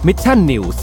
Mission News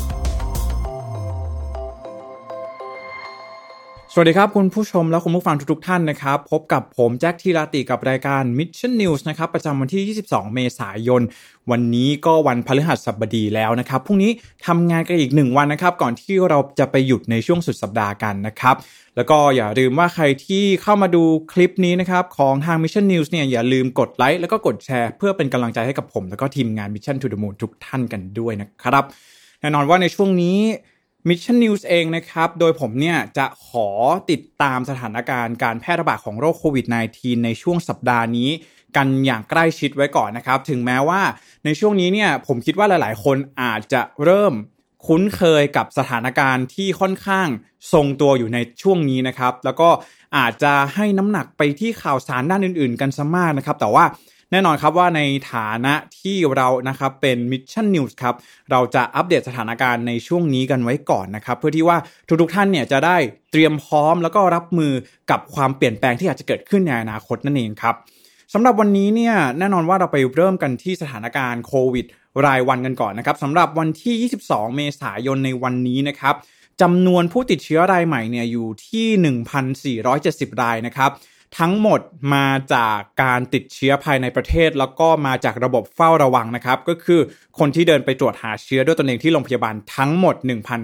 สวัสดีครับคุณผู้ชมและคุณผู้ฟังทุกท่านนะครับพบกับผมแจ็คทีราติกับรายการ Mission News นะครับประจำวันที่22เมษายนวันนี้ก็วันพฤหัสบดีแล้วนะครับพรุ่งนี้ทำงานกันอีก1วันนะครับก่อนที่เราจะไปหยุดในช่วงสุดสัปดาห์กันนะครับแล้วก็อย่าลืมว่าใครที่เข้ามาดูคลิปนี้นะครับของทาง Mission News เนี่ยอย่าลืมกดไลค์แล้วก็กดแชร์เพื่อเป็นกำลังใจให้กับผมแล้วก็ทีมงาน Mission to the Moon ทุกท่านกันด้วยนะครับแน่นอนว่าในช่วงนี้Mission News เองนะครับโดยผมเนี่ยจะขอติดตามสถานการณ์การแพร่ระบาดของโรคโควิด -19 ในช่วงสัปดาห์นี้กันอย่างใกล้ชิดไว้ก่อนนะครับถึงแม้ว่าในช่วงนี้เนี่ยผมคิดว่าหลายๆคนอาจจะเริ่มคุ้นเคยกับสถานการณ์ที่ค่อนข้างทรงตัวอยู่ในช่วงนี้นะครับแล้วก็อาจจะให้น้ำหนักไปที่ข่าวสารด้านอื่นๆกันซะมากนะครับแต่ว่าแน่นอนครับว่าในฐานะที่เรานะครับเป็น Mission News ครับเราจะอัปเดตสถานการณ์ในช่วงนี้กันไว้ก่อนนะครับเพื่อที่ว่าทุกๆท่านเนี่ยจะได้เตรียมพร้อมแล้วก็รับมือกับความเปลี่ยนแปลงที่อาจจะเกิดขึ้นในอนาคตนั่นเองครับสำหรับวันนี้เนี่ยแน่นอนว่าเราไปเริ่มกันที่สถานการณ์โควิดรายวันกันก่อนนะครับสำหรับวันที่22เมษายนในวันนี้นะครับจำนวนผู้ติดเชื้อรายใหม่เนี่ยอยู่ที่ 1,470 รายนะครับทั้งหมดมาจากการติดเชื้อภายในประเทศแล้วก็มาจากระบบเฝ้าระวังนะครับก็คือคนที่เดินไปตรวจหาเชื้อด้วยตนเองที่โรงพยาบาลทั้งหมด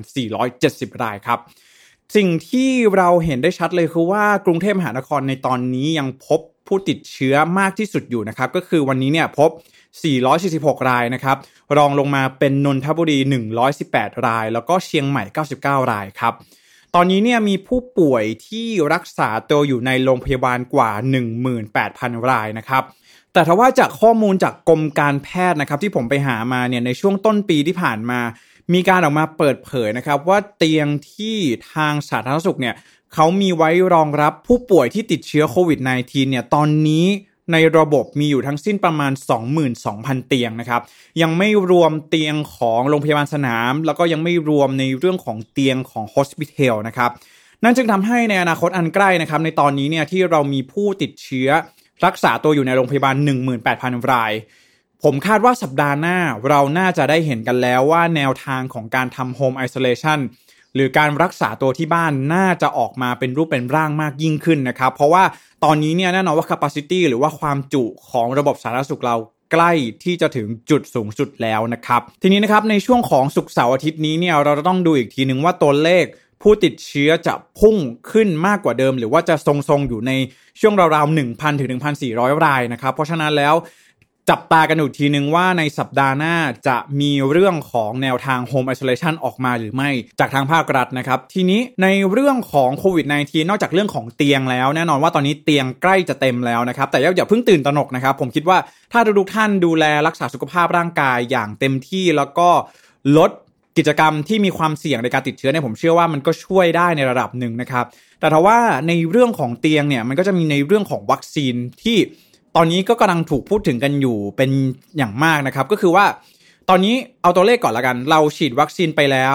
1,470 รายครับสิ่งที่เราเห็นได้ชัดเลยคือว่ากรุงเทพมหานครในตอนนี้ยังพบผู้ติดเชื้อมากที่สุดอยู่นะครับก็คือวันนี้เนี่ยพบ446รายนะครับรองลงมาเป็นนนทบุรี118รายแล้วก็เชียงใหม่99รายครับตอนนี้เนี่ยมีผู้ป่วยที่รักษาตัวอยู่ในโรงพยาบาลกว่า 18,000 รายนะครับแต่ถ้าว่าจากข้อมูลจากกรมการแพทย์นะครับที่ผมไปหามาเนี่ยในช่วงต้นปีที่ผ่านมามีการออกมาเปิดเผยนะครับว่าเตียงที่ทางสาธารณสุขเนี่ยเขามีไว้รองรับผู้ป่วยที่ติดเชื้อโควิด -19 เนี่ยตอนนี้ในระบบมีอยู่ทั้งสิ้นประมาณ 22,000 เตียงนะครับยังไม่รวมเตียงของโรงพยาบาลสนามแล้วก็ยังไม่รวมในเรื่องของเตียงของโฮสพิทอลนะครับนั่นจึงทำให้ในอนาคตอันใกล้นะครับในตอนนี้เนี่ยที่เรามีผู้ติดเชื้อรักษาตัวอยู่ในโรงพยาบาล 18,000 รายผมคาดว่าสัปดาห์หน้าเราน่าจะได้เห็นกันแล้วว่าแนวทางของการทำ Home Isolation หรือการรักษาตัวที่บ้านน่าจะออกมาเป็นรูปเป็นร่างมากยิ่งขึ้นนะครับเพราะว่าตอนนี้เนี่ยแน่นอนว่า capacity หรือว่าความจุของระบบสาธารณสุขเราใกล้ที่จะถึงจุดสูงสุดแล้วนะครับทีนี้นะครับในช่วงของศุกร์เสาร์อาทิตย์นี้เนี่ยเราจะต้องดูอีกทีนึงว่าตัวเลขผู้ติดเชื้อจะพุ่งขึ้นมากกว่าเดิมหรือว่าจะทรงๆอยู่ในช่วงราวๆ 1,000 ถึง 1,400 รายนะครับเพราะฉะนั้นแล้วจับตากันอีกทีนึงว่าในสัปดาห์หน้าจะมีเรื่องของแนวทาง Home Isolation ออกมาหรือไม่จากทางภาครัฐนะครับทีนี้ในเรื่องของโควิด -19 นอกจากเรื่องของเตียงแล้วแน่นอนว่าตอนนี้เตียงใกล้จะเต็มแล้วนะครับแต่อย่าเพิ่งตื่นตระหนกนะครับผมคิดว่าถ้าทุกท่านดูแลรักษาสุขภาพร่างกายอย่างเต็มที่แล้วก็ลดกิจกรรมที่มีความเสี่ยงในการติดเชื้อเนี่ยผมเชื่อว่ามันก็ช่วยได้ในระดับหนึ่งนะครับแต่ถ้าว่าในเรื่องของเตียงเนี่ยมันก็จะมีในเรื่องของวัคซีนที่ตอนนี้ก็กำลังถูกพูดถึงกันอยู่เป็นอย่างมากนะครับก็คือว่าตอนนี้เอาตัวเลขก่อนละกันเราฉีดวัคซีนไปแล้ว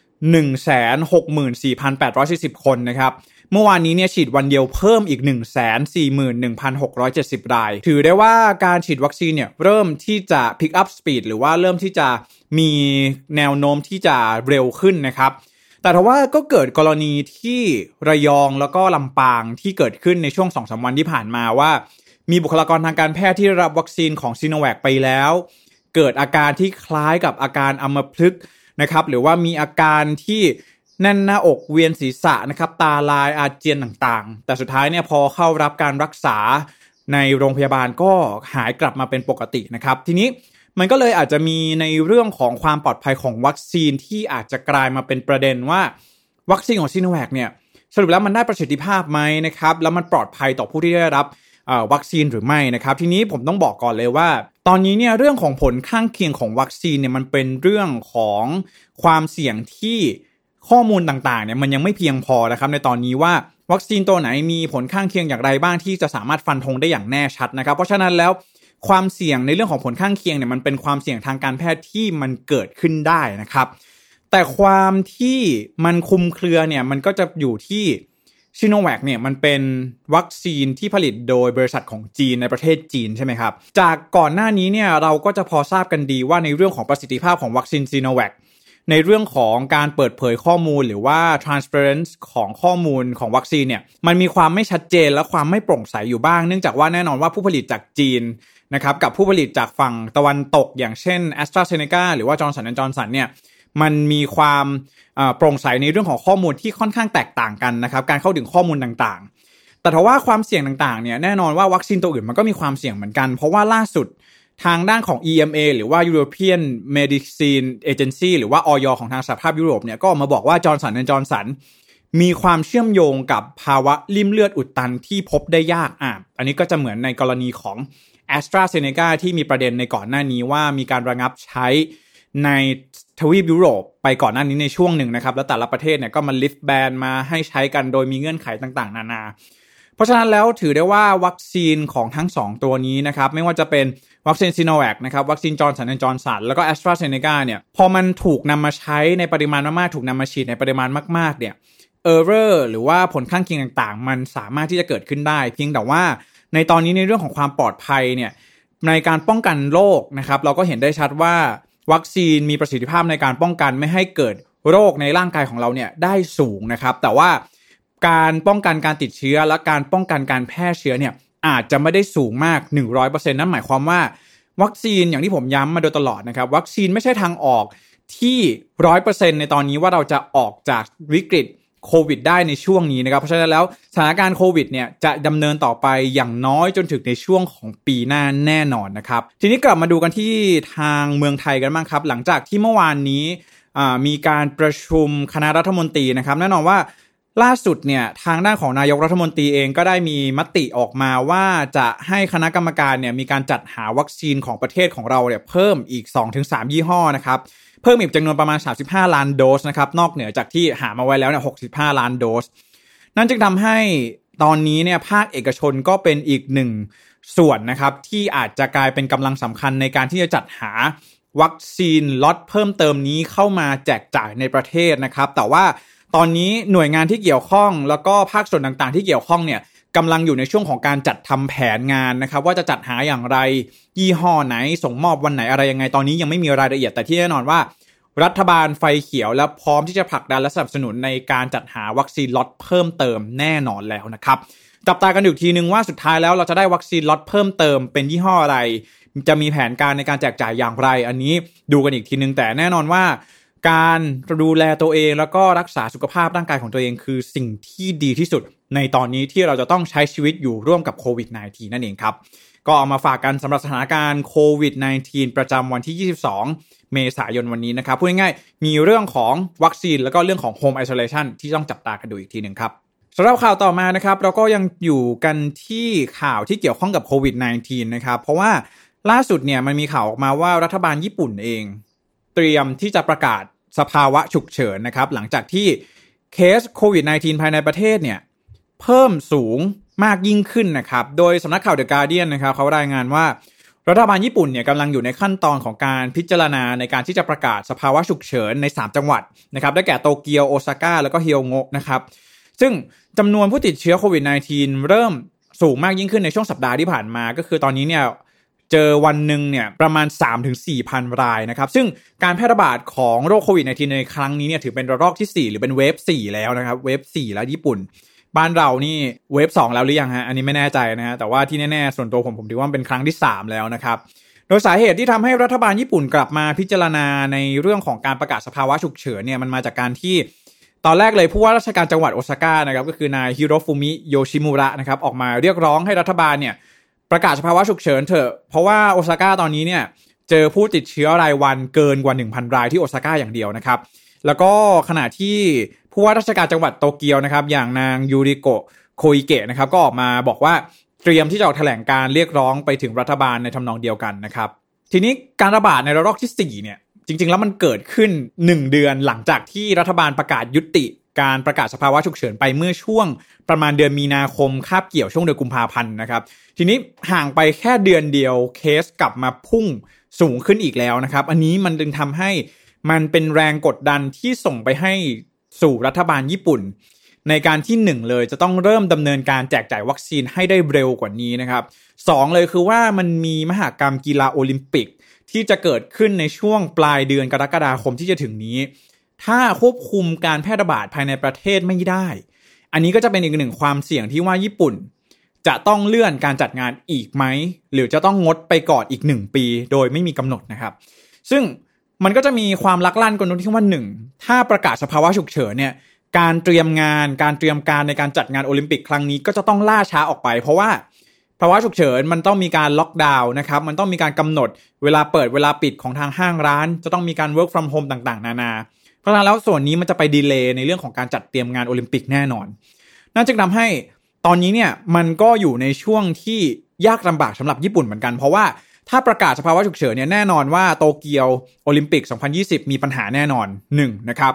164,840 คนนะครับเมื่อวานนี้เนี่ยฉีดวันเดียวเพิ่มอีก 141,670 รายถือได้ว่าการฉีดวัคซีนเนี่ยเริ่มที่จะ pick up speed หรือว่าเริ่มที่จะมีแนวโน้มที่จะเร็วขึ้นนะครับแต่ทว่าก็เกิดกรณีที่ระยองแล้วก็ลำปางที่เกิดขึ้นในช่วง 2-3 วันที่ผ่านมาว่ามีบุคลากรทางการแพทย์ที่รับวัคซีนของซิโนแวคไปแล้วเกิดอาการที่คล้ายกับอาการอัมพฤกษ์นะครับหรือว่ามีอาการที่แน่นหน้าอกเวียนศีรษะนะครับตาลายอาเจียนต่างๆแต่สุดท้ายเนี่ยพอเข้ารับการรักษาในโรงพยาบาลก็หายกลับมาเป็นปกตินะครับทีนี้มันก็เลยอาจจะมีในเรื่องของความปลอดภัยของวัคซีนที่อาจจะกลายมาเป็นประเด็นว่าวัคซีนของซิโนแวคเนี่ยสรุปแล้วมันได้ประสิทธิภาพไหมนะครับแล้วมันปลอดภัยต่อผู้ที่ได้รับวัคซีนหรือไม่นะครับทีนี้ผมต้องบอกก่อนเลยว่าตอนนี้เนี่ยเรื่องของผลข้างเคียงของวัคซีนเนี่ยมันเป็นเรื่องของความเสี่ยงที่ข้อมูลต่างๆเนี่ยมันยังไม่เพียงพอนะครับในตอนนี้ว่าวัคซีนตัวไหนมีผลข้างเคียงอย่างไรบ้างที่จะสามารถฟันธงได้อย่างแน่ชัดนะครับเพราะฉะนั้นแล้วความเสี่ยงในเรื่องของผลข้างเคียงเนี่ยมันเป็นความเสี่ยงทางการแพทย์ที่มันเกิดขึ้นได้นะครับแต่ความที่มันคลุมเครือเนี่ยมันก็จะอยู่ที่ซิโนแวคเนี่ยมันเป็นวัคซีนที่ผลิตโดยบริษัทของจีนในประเทศจีนใช่ไหมครับจากก่อนหน้านี้เนี่ยเราก็จะพอทราบกันดีว่าในเรื่องของประสิทธิภาพของวัคซีนซิโนแวคในเรื่องของการเปิดเผยข้อมูลหรือว่า transparency ของข้อมูลของวัคซีนเนี่ยมันมีความไม่ชัดเจนและความไม่โปร่งใสอยู่บ้างเนื่องจากว่าแน่นอนว่าผู้ผลิตจากจีนนะครับกับผู้ผลิตจากฝั่งตะวันตกอย่างเช่น AstraZeneca หรือว่า Johnson & Johnson เนี่ยมันมีความโปร่งใสในเรื่องของข้อมูลที่ค่อนข้างแตกต่างกันนะครับการเข้าถึงข้อมูลต่างๆแต่ถ้าว่าความเสี่ยงต่างๆเนี่ยแน่นอนว่าวัคซีนตัวอื่นมันก็มีความเสี่ยงเหมือนกันเพราะว่าล่าสุดทางด้านของ EMA หรือว่า European Medicine Agency หรือว่า อย.ของทางสหภาพยุโรปเนี่ยก็ออกมาบอกว่า Johnson & Johnson มีความเชื่อมโยงกับภาวะลิ่มเลือดอุดตันที่พบได้ยากอันนี้ก็จะเหมือนในกรณีของ AstraZeneca ที่มีประเด็นในก่อนหน้านี้ว่ามีการระงับใช้ในทวีปยุโรปไปก่อนหน้านี้ในช่วงหนึ่งนะครับแล้วแต่ละประเทศเนี่ยก็มาลิฟต์แบนมาให้ใช้กันโดยมีเงื่อนไขต่างๆนานาเพราะฉะนั้นแล้วถือได้ว่าวัคซีนของทั้ง2ตัวนี้นะครับไม่ว่าจะเป็นวัคซีนซิโนแวคนะครับวัคซีนจอห์นสัน& จอห์นสันแล้วก็ AstraZeneca เนี่ยพอมันถูกนำมาใช้ในปริมาณมากๆถูกนำมาฉีดในปริมาณมากๆเนี่ยerror หรือว่าผลข้างเคียงต่างๆมันสามารถที่จะเกิดขึ้นได้เพียงแต่ว่าในตอนนี้ในเรื่องของความปลอดภัยเนี่ยในการป้องกันโรคนะครับเราก็เห็นได้ชัดว่าวัคซีนมีประสิทธิภาพในการป้องกันไม่ให้เกิดโรคในร่างกายของเราเนี่ยได้สูงนะครับแต่ว่าการป้องกันการติดเชื้อและการป้องกันการแพร่เชื้อเนี่ยอาจจะไม่ได้สูงมาก 100% นั่นหมายความว่าวัคซีนอย่างที่ผมย้ำมาโดยตลอดนะครับวัคซีนไม่ใช่ทางออกที่ 100% ในตอนนี้ว่าเราจะออกจากวิกฤตโควิดได้ในช่วงนี้นะครับเพราะฉะนั้นแล้วสถานการณ์โควิดเนี่ยจะดำเนินต่อไปอย่างน้อยจนถึงในช่วงของปีหน้าแน่นอนนะครับทีนี้กลับมาดูกันที่ทางเมืองไทยกันบ้างครับหลังจากที่เมื่อวานนี้มีการประชุมคณะรัฐมนตรีนะครับแน่นอนว่าล่าสุดเนี่ยทางด้านของนายกรัฐมนตรีเองก็ได้มีมติออกมาว่าจะให้คณะกรรมการเนี่ยมีการจัดหาวัคซีนของประเทศของเราเนี่ยเพิ่มอีก 2-3 ยี่ห้อนะครับเพิ่มอีกจำนวนประมาณ35ล้านโดสนะครับนอกเหนือจากที่หามาไว้แล้วเนี่ย65ล้านโดสนั่นจึงทำให้ตอนนี้เนี่ยภาคเอกชนก็เป็นอีกหนึ่งส่วนนะครับที่อาจจะกลายเป็นกำลังสำคัญในการที่จะจัดหาวัคซีนล็อตเพิ่มเติมนี้เข้ามาแจกจ่ายในประเทศนะครับแต่ว่าตอนนี้หน่วยงานที่เกี่ยวข้องแล้วก็ภาคส่วนต่างๆที่เกี่ยวข้องเนี่ยกำลังอยู่ในช่วงของการจัดทำแผนงานนะครับว่าจะจัดหาอย่างไรยี่ห้อไหนส่งมอบวันไหนอะไรยังไงตอนนี้ยังไม่มีรายละเอียดแต่ที่แน่นอนว่ารัฐบาลไฟเขียวและพร้อมที่จะผลักดันและสนับสนุนในการจัดหาวัคซีนล็อตเพิ่มเติมแน่นอนแล้วนะครับจับตากันอีกทีนึงว่าสุดท้ายแล้วเราจะได้วัคซีนล็อตเพิ่มเติมเป็นยี่ห้ออะไรจะมีแผนการในการแจกจ่ายอย่างไรอันนี้ดูกันอีกทีนึงแต่แน่นอนว่าการดูแลตัวเองแล้วก็รักษาสุขภาพร่างกายของตัวเองคือสิ่งที่ดีที่สุดในตอนนี้ที่เราจะต้องใช้ชีวิตอยู่ร่วมกับโควิด -19 นั่นเองครับก็เอามาฝากกันสำหรับสถานการณ์โควิด -19 ประจำวันที่22เมษายนวันนี้นะครับพูดง่ายๆมีเรื่องของวัคซีนแล้วก็เรื่องของ Home Isolation ที่ต้องจับตากันดูอีกทีนึงครับสำหรับข่าวต่อมานะครับเราก็ยังอยู่กันที่ข่าวที่เกี่ยวข้องกับโควิด -19 นะครับเพราะว่าล่าสุดเนี่ยมันมีข่าวออกมาว่ารัฐบาลญี่ปุ่นเองเตรียมที่จะประกาศสภาวะฉุกเฉินนะครับหลังจากที่เคสโควิด -19 ภายในประเทศเนี่ยเพิ่มสูงมากยิ่งขึ้นนะครับโดยสำนักข่าว The Guardian นะครับเขารายงานว่ารัฐบาลญี่ปุ่นเนี่ยกำลังอยู่ในขั้นตอนของการพิจารณาในการที่จะประกาศสภาวะฉุกเฉินใน3จังหวัดนะครับได้แก่โตเกียวโอซาก้าแล้วก็ฮิโอโงะนะครับซึ่งจำนวนผู้ติดเชื้อโควิด -19 เริ่มสูงมากยิ่งขึ้นในช่วงสัปดาห์ที่ผ่านมาก็คือตอนนี้เนี่ยเจอวันหนึ่งเนี่ยประมาณ 3-4,000 รายนะครับซึ่งการแพร่ระบาดของโรคโควิด -19 ในครั้งนี้เนี่ยถือเป็นระลอกที่4หรือเป็นเวฟ4แล้วนะครับเวฟ4แล้วญี่ปุ่นบ้านเรานี่เวฟ2แล้วหรือยังฮะอันนี้ไม่แน่ใจนะฮะแต่ว่าที่แน่ๆส่วนตัวผมถือว่าเป็นครั้งที่3แล้วนะครับโดยสาเหตุที่ทำให้รัฐบาลญี่ปุ่นกลับมาพิจารณาในเรื่องของการประกาศสภาวะฉุกเฉินเนี่ยมันมาจากการที่ตอนแรกเลยผู้ว่าราชการจังหวัดโอซาก้านะครับก็คือนายฮิโรฟุมิโยชิมุระนะครับออกมาเรียกร้องให้รัฐบาลเนี่ยประกาศสภาวะฉุกเฉินเถอะเพราะว่าโอซาก้าตอนนี้เนี่ยเจอผู้ติดเชื้อรายวันเกินกว่า 1,000 รายที่โอซาก้าอย่างเดียวนะครับแล้วก็ขณะที่ผู้ว่าราชการจังหวัดโตเกียวนะครับอย่างนางยูริโกะโคอิเกะนะครับก็ออกมาบอกว่าเตรียมที่จะออกแถลงการเรียกร้องไปถึงรัฐบาลในทำนองเดียวกันนะครับทีนี้การระบาดในระลอกที่4เนี่ยจริงๆแล้วมันเกิดขึ้น1เดือนหลังจากที่รัฐบาลประกาศยุติการประกาศสภาวะฉุกเฉินไปเมื่อช่วงประมาณเดือนมีนาคมคาบเกี่ยวช่วงเดือนกุมภาพันธ์นะครับทีนี้ห่างไปแค่เดือนเดียวเคสกลับมาพุ่งสูงขึ้นอีกแล้วนะครับอันนี้มันจึงทำให้มันเป็นแรงกดดันที่ส่งไปให้สู่รัฐบาลญี่ปุ่นในการที่1เลยจะต้องเริ่มดำเนินการแจกจ่ายวัคซีนให้ได้เร็วกว่านี้นะครับ2เลยคือว่ามันมีมหกรรมกีฬาโอลิมปิกที่จะเกิดขึ้นในช่วงปลายเดือนกรกฎาคมที่จะถึงนี้ถ้าควบคุมการแพร่ระบาดภายในประเทศไม่ได้อันนี้ก็จะเป็นอีกหนึ่งความเสี่ยงที่ว่าญี่ปุ่นจะต้องเลื่อนการจัดงานอีกไหมหรือจะต้องงดไปก่อนอีก1ปีโดยไม่มีกำหนดนะครับซึ่งมันก็จะมีความลักลั่นกันตรงที่ว่า1ถ้าประกาศสภาวะฉุกเฉินเนี่ยการเตรียมงานการเตรียมการในการจัดงานโอลิมปิกครั้งนี้ก็จะต้องล่าช้าออกไปเพราะว่าภาวะฉุกเฉินมันต้องมีการล็อกดาวน์นะครับมันต้องมีการกำหนดเวลาเปิดเวลาปิดของทางห้างร้านจะต้องมีการ work from home ต่างๆนานาเพราะฉะนั้นแล้วส่วนนี้มันจะไปดีเลย์ในเรื่องของการจัดเตรียมงานโอลิมปิกแน่นอนนั่นจึงทำให้ตอนนี้เนี่ยมันก็อยู่ในช่วงที่ยากลำบากสำหรับญี่ปุ่นเหมือนกันเพราะว่าถ้าประกาศสภาวะฉุกเฉินเนี่ยแน่นอนว่าโตเกียวโอลิมปิก2020มีปัญหาแน่นอน1นะครับ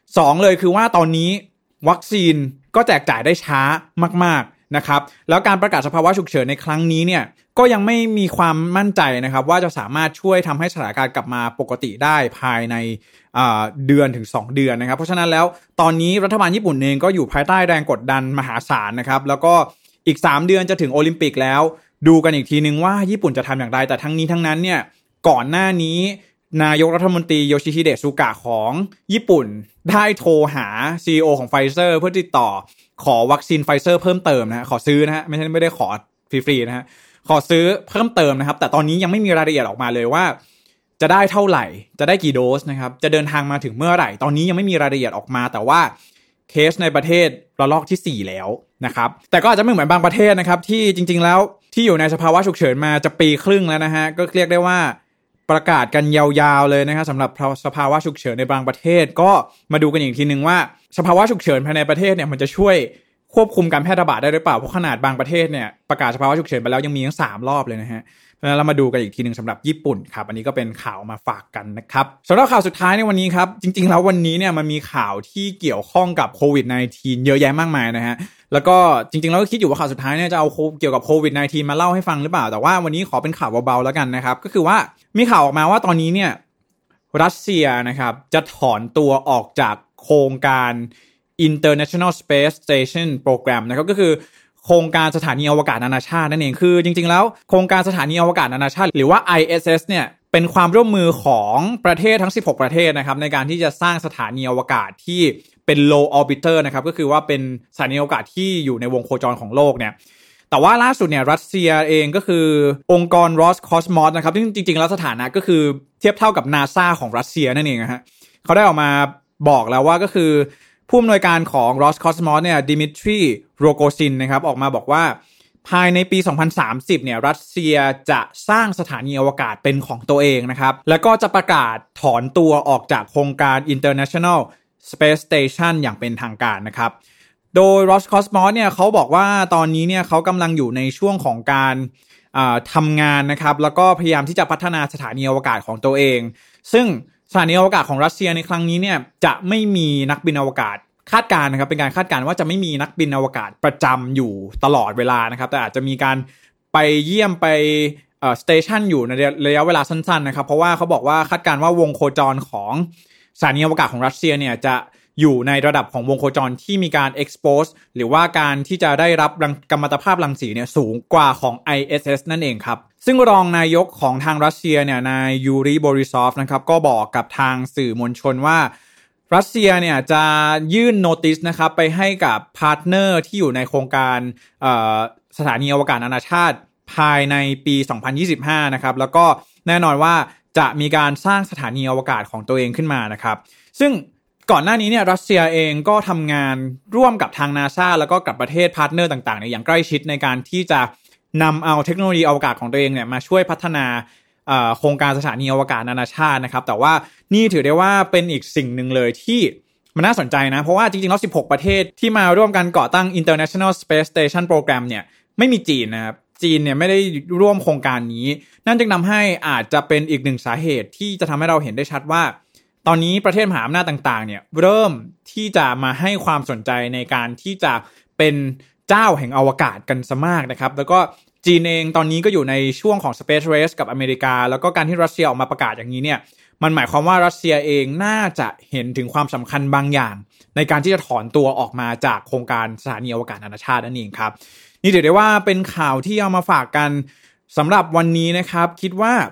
2เลยคือว่าตอนนี้วัคซีนก็แจกจ่ายได้ช้ามากๆนะครับแล้วการประกาศสภาวะฉุกเฉินในครั้งนี้เนี่ยก็ยังไม่มีความมั่นใจนะครับว่าจะสามารถช่วยทำให้สถานการณ์กลับมาปกติได้ภายในเดือนถึง2เดือนนะครับเพราะฉะนั้นแล้วตอนนี้รัฐบาลญี่ปุ่นเองก็อยู่ภายใต้แรงกดดันมหาศาลนะครับแล้วก็อีก3เดือนจะถึงโอลิมปิกแล้วดูกันอีกทีนึงว่าญี่ปุ่นจะทำอย่างไรแต่ทั้งนี้ทั้งนั้นเนี่ยก่อนหน้านี้นายกรัฐมนตรีโยชิฮิเดะซูกะของญี่ปุ่นได้โทรหา CEO ของ Pfizer เพื่อติดต่อขอวัคซีน Pfizer เพิ่มเติมนะขอซื้อนะฮะไม่ได้ขอฟรีๆนะฮะขอซื้อเพิ่มเติมนะครับแต่ตอนนี้ยังไม่มีรายละเอียดออกมาเลยว่าจะได้เท่าไหร่จะได้กี่โดสนะครับจะเดินทางมาถึงเมื่อไหร่ตอนนี้ยังไม่มีรายละเอียดออกมาแต่ว่าเคสในประเทศระลอกที่4แล้วนะครับแต่ก็อาจจะไม่เหมือนบางประเทศนะครับที่จริงๆแล้วที่อยู่ในสภาวะฉุกเฉินมาจะปีครึ่งแล้วนะฮะก็เรียกได้ว่าประกาศกันยาวๆเลยนะครับสำหรับสภาวะฉุกเฉินในบางประเทศก็มาดูกันอีกทีนึงว่าสภาวะฉุกเฉินภายในประเทศเนี่ยมันจะช่วยควบคุมการแพร่ระบาดได้หรือเปล่าเพราะขนาดบางประเทศเนี่ยประกาศสภาวะฉุกเฉินไปแล้วยังมีทั้ง3รอบเลยนะฮะเพราะฉะนั้นเรามาดูกันอีกทีนึงสำหรับญี่ปุ่นครับอันนี้ก็เป็นข่าวมาฝากกันนะครับสำหรับข่าวสุดท้ายในวันนี้ครับจริงๆแล้ววันนี้เนี่ยมันมีข่าวที่เกี่ยวข้องกับโควิด -19 เยอะแยะมากมายนะฮะแล้วก็จริงๆแล้วก็คิดอยู่ว่าข่าวสุดท้ายเนี่ยจะเอาเกี่ยวกับโควิด -19 มาเล่าให้ฟังหรือเปล่าแต่ว่าวันนี้ขอเป็นข่าวเบาๆแล้วกันนะครับก็คือว่ามีข่าวออกมาว่าตอนนี้เนี่ยรัสเซียนะครับจะถอนตัวออกจากโครงการ International Space Station Program นะครับก็คือโครงการสถานีอวกาศนานาชาตินั่นเองคือจริงๆแล้วโครงการสถานีอวกาศนานาชาติหรือว่า ISS เนี่ยเป็นความร่วมมือของประเทศทั้ง16ประเทศนะครับในการที่จะสร้างสถานีอวกาศที่เป็น low orbiter นะครับก็คือว่าเป็นสถานีอวกาศที่อยู่ในวงโคจรของโลกเนี่ยแต่ว่าล่าสุดเนี่ยรัสเซียเองก็คือองค์กร Roscosmos นะครับซึ่งจริงๆแล้วสถานะก็คือเทียบเท่ากับ NASA ของรัสเซียนั่นเองนะฮะเขาได้ออกมาบอกแล้วว่าก็คือผู้อำนวยการของ Roscosmos เนี่ยดิมิทรีโรโกซินนะครับออกมาบอกว่าภายในปี2030เนี่ยรัสเซียจะสร้างสถานีอวกาศเป็นของตัวเองนะครับแล้วก็จะประกาศถอนตัวออกจากโครงการ International Space Station อย่างเป็นทางการนะครับโดย Roscosmos เนี่ยเขาบอกว่าตอนนี้เนี่ยเขากำลังอยู่ในช่วงของการทำงานนะครับแล้วก็พยายามที่จะพัฒนาสถานีอวกาศของตัวเองซึ่งสถานีอวกาศของรัสเซียในครั้งนี้เนี่ยจะไม่มีนักบินอวกาศคาดการณ์นะครับเป็นการคาดการณ์ว่าจะไม่มีนักบินอวกาศประจำอยู่ตลอดเวลานะครับแต่อาจจะมีการไปเยี่ยมไปสเตชันอยู่ในระยะเวลาสั้นๆนะครับเพราะว่าเขาบอกว่าคาดการณ์ว่าวงโคจรของสถานีอวกาศของรัสเซียเนี่ยจะอยู่ในระดับของวงโคจรที่มีการ expose หรือว่าการที่จะได้รับกัมมันตภาพรังสีเนี่ยสูงกว่าของ ISS นั่นเองครับซึ่งรองนายกของทางรัสเซียเนี่ยนายยูริบอริซอฟนะครับก็บอกกับทางสื่อมวลชนว่ารัสเซียเนี่ยจะยื่นโนติสนะครับไปให้กับพาร์ทเนอร์ที่อยู่ในโครงการสถานีอวกาศนานาชาติภายในปี2025นะครับแล้วก็แน่นอนว่าจะมีการสร้างสถานีอวกาศของตัวเองขึ้นมานะครับซึ่งก่อนหน้านี้เนี่ยรัสเซียเองก็ทำงานร่วมกับทาง NASA แล้วก็กับประเทศพาร์ทเนอร์ต่างๆเนี่ยอย่างใกล้ชิดในการที่จะนำเอาเทคโนโลยีอวกาศของตัวเองเนี่ยมาช่วยพัฒนาโครงการสถานีอวกาศนานาชาตินะครับแต่ว่านี่ถือได้ว่าเป็นอีกสิ่งหนึ่งเลยที่มันน่าสนใจนะเพราะว่าจริงๆแล้ว16ประเทศที่มาร่วมกันก่อตั้ง International Space Station Program เนี่ยไม่มีจีนนะครับจีนเนี่ยไม่ได้ร่วมโครงการนี้นั่นจึงทำให้อาจจะเป็นอีกหนึ่งสาเหตุที่จะทำให้เราเห็นได้ชัดว่าตอนนี้ประเทศมหาอำนาจต่างๆเนี่ยเริ่มที่จะมาให้ความสนใจในการที่จะเป็นเจ้าแห่งอวกาศกันซะมากนะครับแล้วก็จีนเองตอนนี้ก็อยู่ในช่วงของ Space Race กับอเมริกาแล้วก็การที่รัสเซียออกมาประกาศอย่างนี้เนี่ยมันหมายความว่ารัสเซียเองน่าจะเห็นถึงความสำคัญบางอย่างในการที่จะถอนตัวออกมาจากโครงการสถานีอวกาศนานาชาตินั่นเองครับนี่ถือได้ว่าเป็นข่าวที่เอามาฝากกันสำหรับวันนี้นะครับคิดว่า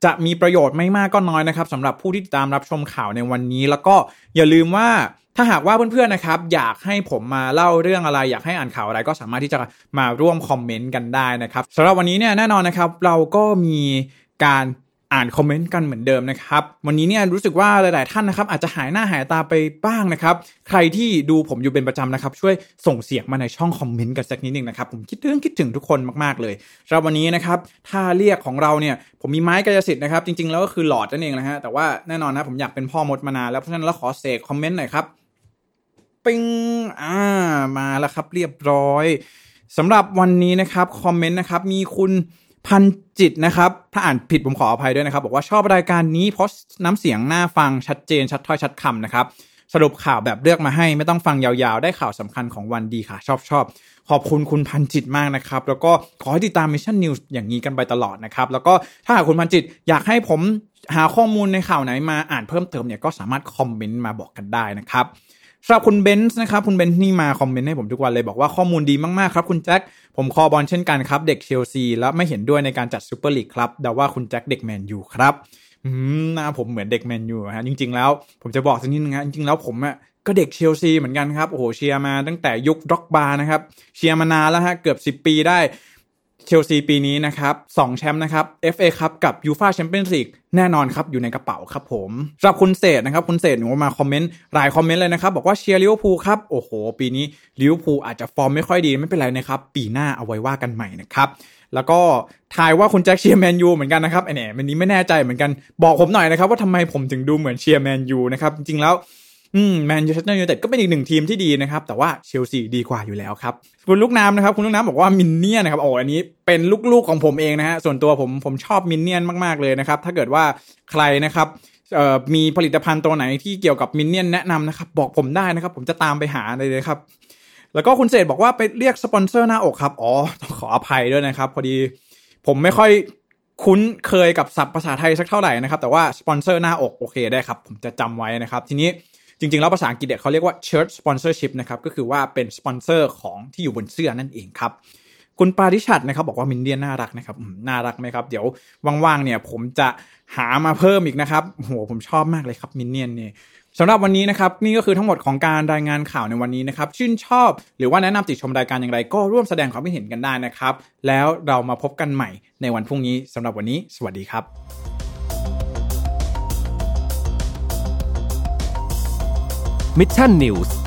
จะมีประโยชน์ไม่มากก็น้อยนะครับสำหรับผู้ที่ติดตามรับชมข่าวในวันนี้แล้วก็อย่าลืมว่าถ้าหากว่าเพื่อนๆนะครับอยากให้ผมมาเล่าเรื่องอะไรอยากให้อ่านข่าวอะไรก็สามารถที่จะมาร่วมคอมเมนต์กันได้นะครับสำหรับวันนี้เนี่ยแน่นอนนะครับเราก็มีการอ่านคอมเมนต์กันเหมือนเดิมนะครับวันนี้เนี่ยรู้สึกว่าหลายๆท่านนะครับอาจจะหายหน้าหายตาไปบ้างนะครับใครที่ดูผมอยู่เป็นประจำนะครับช่วยส่งเสียงมาในช่องคอมเมนต์กันสักนิดนึงนะครับผมคิดถึงทุกคนมากๆเลยสำหรับวันนี้นะครับถ้าเรียกของเราเนี่ยผมมีไม้กายสิทธิ์นะครับจริงๆแล้วก็คือหลอดนั่นเองนะฮะแต่ว่าแน่นอนนะผมอยากเป็นพ่อมดมานานแล้วเพราะฉะนั้นเราขอเสกคอมเมนต์หน่อยครับปิ้งมาแล้วครับเรียบร้อยสำหรับวันนี้นะครับคอมเมนต์นะครับมีคุณพันจิตนะครับถ้าอ่านผิดผมขออภัยด้วยนะครับบอกว่าชอบรายการนี้เพราะน้ำเสียงน่าฟังชัดเจนชัดถ้อยชัดคำนะครับสรุปข่าวแบบเลือกมาให้ไม่ต้องฟังยาวๆได้ข่าวสำคัญของวันดีค่ะชอบขอบคุณคุณพันจิตมากนะครับแล้วก็ขอให้ติดตาม Mission News อย่างนี้กันไปตลอดนะครับแล้วก็ถ้าหากคุณพันจิตอยากให้ผมหาข้อมูลในข่าวไหนมาอ่านเพิ่มเติมเนี่ยก็สามารถคอมเมนต์มาบอกกันได้นะครับสำหรับคุณเบนซ์นะครับคุณเบนซ์นี่มาคอมเมนต์ให้ผมทุกวันเลยบอกว่าข้อมูลดีมากๆครับคุณแจ็คผมคอบอลเช่นกันครับเด็กเชลซีแล้วไม่เห็นด้วยในการจัดซูเปอร์ลีกครับเดาว่าคุณแจ็คเด็กแมนยูครับหน้าผมเหมือนเด็กแมนยูฮะจริงๆแล้วผมจะบอกสักนิดนึงฮะจริงๆแล้วผมก็เด็กเชลซีเหมือนกันครับโอ้โหเชียร์มาตั้งแต่ยุคด็อกบาร์นะครับเชียร์มานานแล้วฮะเกือบ10 ปีได้เชลซีปีนี้นะครับ2แชมป์นะครับ FA คัพกับยูฟ่าแชมเปี้ยนส์ลีกแน่นอนครับอยู่ในกระเป๋าครับผมสำหรับคุณเศษนะครับคุณเศษหนูมาคอมเมนต์หลายคอมเมนต์เลยนะครับบอกว่าเชียร์ลิเวอร์พูลครับโอ้โหปีนี้ลิเวอร์พูลอาจจะฟอร์มไม่ค่อยดีไม่เป็นไรนะครับปีหน้าเอาไว้ว่ากันใหม่นะครับแล้วก็ทายว่าคุณแจ็คเชียร์แมนยูเหมือนกันนะครับไอ้เนี่ยวันนี้ไม่แน่ใจเหมือนกันบอกผมหน่อยนะครับว่าทำไมผมถึงดูเหมือนเชียร์แมนยูนะครับจริงๆแล้วแมนเชสเตอร์ยูไนเต็ดก็เป็นอีกหนึ่งทีมที่ดีนะครับแต่ว่าเชลซีดีกว่าอยู่แล้วครับคุณลูกน้ำนะครับคุณลูกน้ำบอกว่ามินเนี่ยนนะครับโอ้อันนี้เป็นลูกๆของผมเองนะฮะส่วนตัวผมชอบมินเนี่ยนมากๆเลยนะครับถ้าเกิดว่าใครนะครับมีผลิตภัณฑ์ตัวไหนที่เกี่ยวกับมินเนี่ยนแนะนำนะครับบอกผมได้นะครับผมจะตามไปหาเลยครับแล้วก็คุณเศษบอกว่าไปเรียกสปอนเซอร์หน้าอกครับอ๋อต้องขออภัยด้วยนะครับพอดีผมไม่ค่อยคุ้นเคยกับศัพท์ภาษาไทยสักเท่าไหร่นะครับแต่ว่าสปอนเซอร์หน้าอกโอเคได้ครับผมจะจำไว้นะครับทีนี้จริงๆแล้วภาษาอังกฤษเขาเรียกว่า shirt sponsorship นะครับก็คือว่าเป็นสปอนเซอร์ของที่อยู่บนเสื้อนั่นเองครับคุณปาริชัดนะครับบอกว่ามินเดียนน่ารักนะครับน่ารักไหมครับเดี๋ยวว่างๆเนี่ยผมจะหามาเพิ่มอีกนะครับโหผมชอบมากเลยครับมินเดียนเนี่ยสำหรับวันนี้นะครับนี่ก็คือทั้งหมดของการรายงานข่าวในวันนี้นะครับชื่นชอบหรือว่าแนะนำติชมรายการอย่างไรก็ร่วมแสดงความคิดเห็นกันได้นะครับแล้วเรามาพบกันใหม่ในวันพรุ่งนี้สำหรับวันนี้สวัสดีครับ Mission News